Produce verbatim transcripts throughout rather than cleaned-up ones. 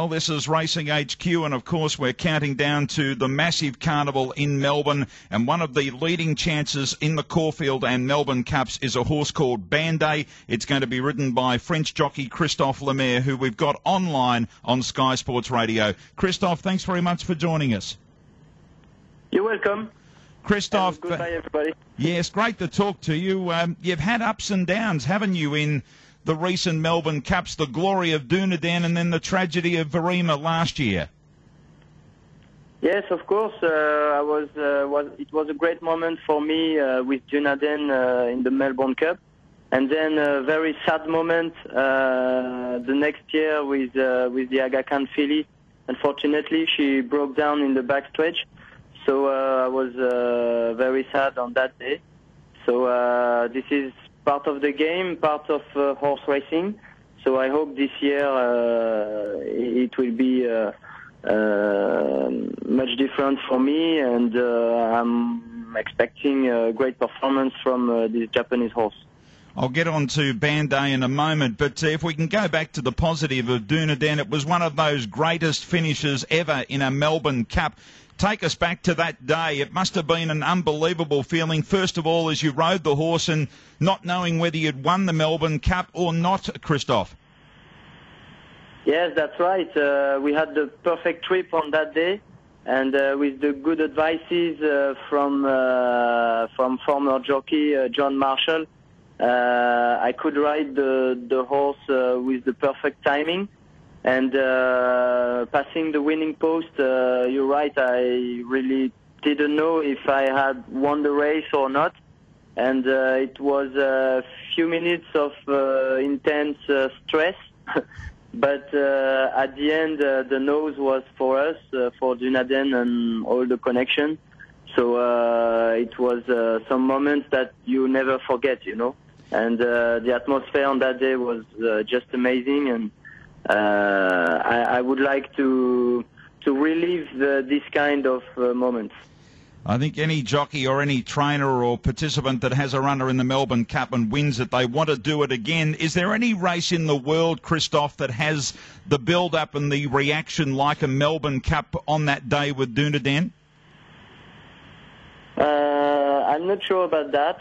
Well, this is Racing H Q, and of course we're counting down to the massive carnival in Melbourne, and one of the leading chances in the Caulfield and Melbourne Cups is a horse called Banday. It's going to be ridden by French jockey Christophe Lemaire, who we've got online on Sky Sports Radio. Christophe, thanks very much for joining us. You're welcome. Christophe, and goodbye, everybody. Yes, great to talk to you. Um, you've had ups and downs, haven't you, in the recent Melbourne Cups, the glory of Dunedin and then the tragedy of Verima last year? Yes, of course. Uh, I was, uh, was. It was a great moment for me uh, with Dunedin uh, in the Melbourne Cup, and then a very sad moment uh, the next year with uh, with the Aga Khan filly. Unfortunately, she broke down in the backstretch, so uh, I was uh, very sad on that day. So uh, this is part of the game, part of uh, horse racing. So I hope this year uh, it will be uh, uh, much different for me, and uh, I'm expecting a great performance from uh, this Japanese horse. I'll get on to Banday in a moment, but if we can go back to the positive of Dunedin, it was one of those greatest finishes ever in a Melbourne Cup. Take us back to that day. It must have been an unbelievable feeling, first of all, as you rode the horse and not knowing whether you'd won the Melbourne Cup or not, Christophe. Yes, that's right. Uh, we had the perfect trip on that day, and uh, with the good advices uh, from uh, from former jockey uh, John Marshall, uh, I could ride the, the horse uh, with the perfect timing. And uh, passing the winning post, uh, you're right, I really didn't know if I had won the race or not. And uh, it was a few minutes of uh, intense uh, stress. But uh, at the end, uh, the nose was for us, uh, for Dunedin and all the connection. So uh, it was uh, some moments that you never forget, you know. And uh, the atmosphere on that day was uh, just amazing. And Uh, I, I would like to to relive uh, this kind of uh, moments. I think any jockey or any trainer or participant that has a runner in the Melbourne Cup and wins it, they want to do it again. Is there any race in the world, Christophe, that has the build-up and the reaction like a Melbourne Cup on that day with Dunedin? Uh, I'm not sure about that.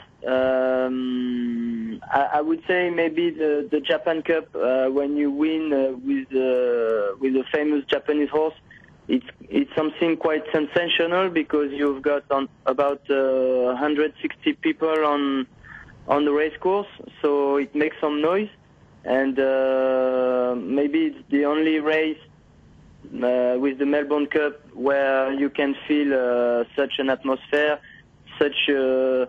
Um, I, I would say maybe the, the Japan Cup, uh, when you win uh, with uh, with a famous Japanese horse, it's it's something quite sensational because you've got on about uh, one hundred sixty people on on the race course, so it makes some noise, and uh, maybe it's the only race uh, with the Melbourne Cup where you can feel uh, such an atmosphere, such a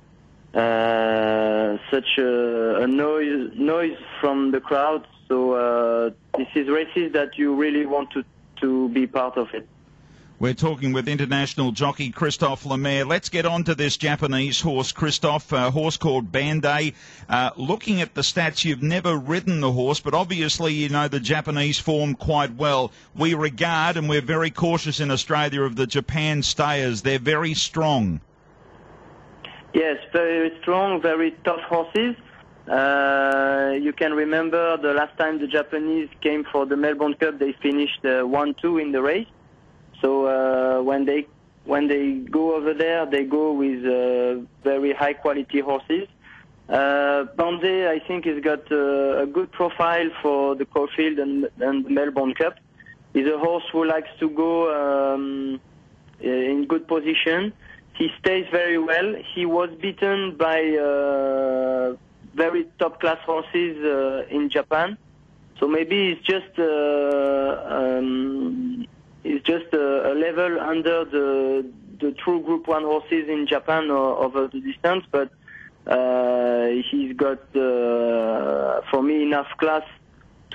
Uh, such a, a noise noise from the crowd. So uh, this is races that you really want to, to be part of it. We're talking with international jockey Christophe Lemaire. Let's get on to this Japanese horse, Christophe, a horse called Banday. Uh, looking at the stats, you've never ridden the horse, but obviously you know the Japanese form quite well. We regard, and we're very cautious in Australia, of the Japan stayers. They're very strong. Yes, very strong, very tough horses. Uh, you can remember the last time the Japanese came for the Melbourne Cup, they finished uh, one two in the race. So uh, when they when they go over there, they go with uh, very high quality horses. Uh, Banday, I think, has got uh, a good profile for the Caulfield and, and the Melbourne Cup. He's a horse who likes to go um, in good position. He stays very well. He was beaten by uh, very top-class horses uh, in Japan. So maybe it's just uh, um, it's just a, a level under the the true Group One horses in Japan or, over the distance. But uh, he's got, uh, for me, enough class to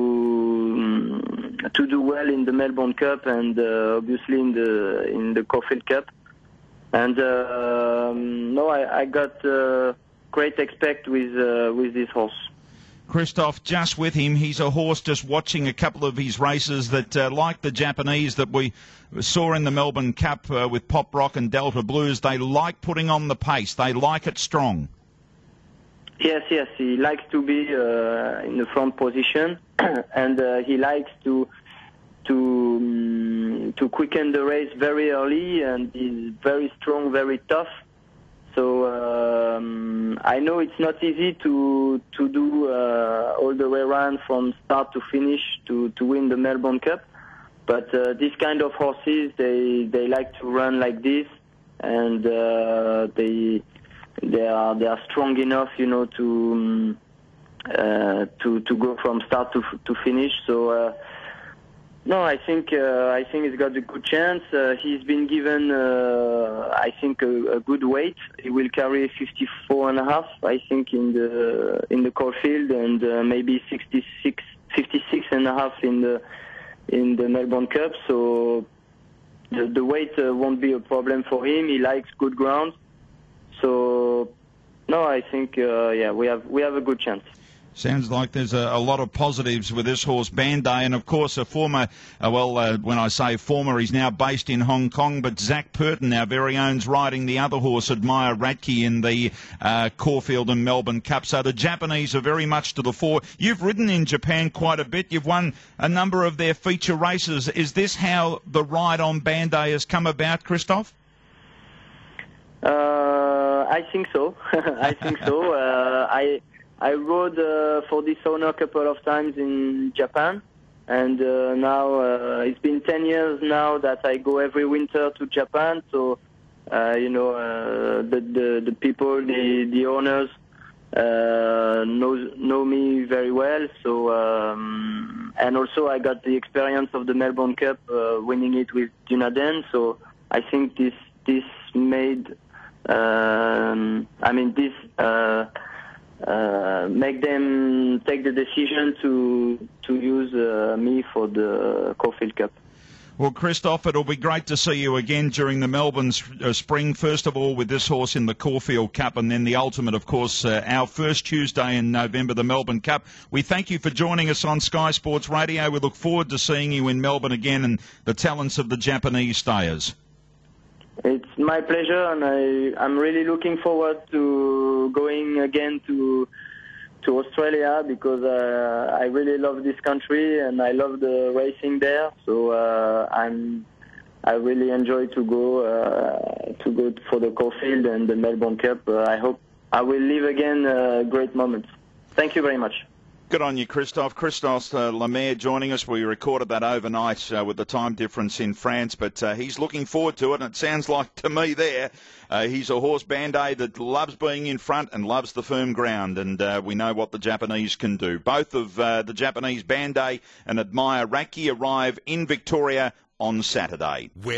um, to do well in the Melbourne Cup and uh, obviously in the in the Caulfield Cup. And uh, um, no, I, I got uh, great expect with uh, with this horse. Christophe, just with him, he's a horse just watching a couple of his races that, uh, like the Japanese that we saw in the Melbourne Cup uh, with Pop Rock and Delta Blues, they like putting on the pace. They like it strong. Yes, yes, he likes to be uh, in the front position, and uh, he likes to to um, to quicken the race very early, and he's very strong, very tough. So um, I know it's not easy to to do uh, all the way around from start to finish to, to win the Melbourne Cup. But uh, these kind of horses, they they like to run like this, and uh, they they are they are strong enough, you know, to um, uh, to to go from start to to finish. So. Uh, No, I think uh, I think he's got a good chance. Uh, he's been given, uh, I think, a, a good weight. He will carry fifty-four and a half, I think, in the in the Caulfield, and uh, maybe sixty-six, fifty-six and a half in the in the Melbourne Cup. So the the weight uh, won't be a problem for him. He likes good ground. So no, I think uh, yeah, we have we have a good chance. Sounds like there's a, a lot of positives with this horse, Banday, and of course a former, uh, well, uh, when I say former, he's now based in Hong Kong, but Zach Purton, our very own's riding the other horse, Admire Ratke, in the uh, Caulfield and Melbourne Cup. So the Japanese are very much to the fore. You've ridden in Japan quite a bit. You've won a number of their feature races. Is this how the ride on Banday has come about, Christophe? Uh, I think so. I think so. Uh, I... I rode uh, for this owner a couple of times in Japan, and uh, now uh, it's been ten years now that I go every winter to Japan. So, uh, you know, uh, the, the the people, the the owners uh, know know me very well. So, um, and also I got the experience of the Melbourne Cup, uh, winning it with Dunaden. So I think this this made, um, I mean this. Uh, Uh, make them take the decision to to use uh, me for the Caulfield Cup. Well, Christophe, it'll be great to see you again during the Melbourne uh, Spring. First of all, with this horse in the Caulfield Cup, and then the ultimate, of course, uh, our first Tuesday in November, the Melbourne Cup. We thank you for joining us on Sky Sports Radio. We look forward to seeing you in Melbourne again and the talents of the Japanese stayers. It's my pleasure, and I, I'm really looking forward to going again to to Australia, because uh, I really love this country and I love the racing there. So uh, I'm I really enjoy to go uh, to go for the Caulfield and the Melbourne Cup. Uh, I hope I will live again uh, great moments. Thank you very much. Good on you, Christophe. Christophe uh, Lemaire joining us. We recorded that overnight uh, with the time difference in France, but uh, he's looking forward to it, and it sounds like to me there uh, he's a horse, Banday, that loves being in front and loves the firm ground, and uh, we know what the Japanese can do. Both of uh, the Japanese, Banday and Admire Ratke, arrive in Victoria on Saturday. Where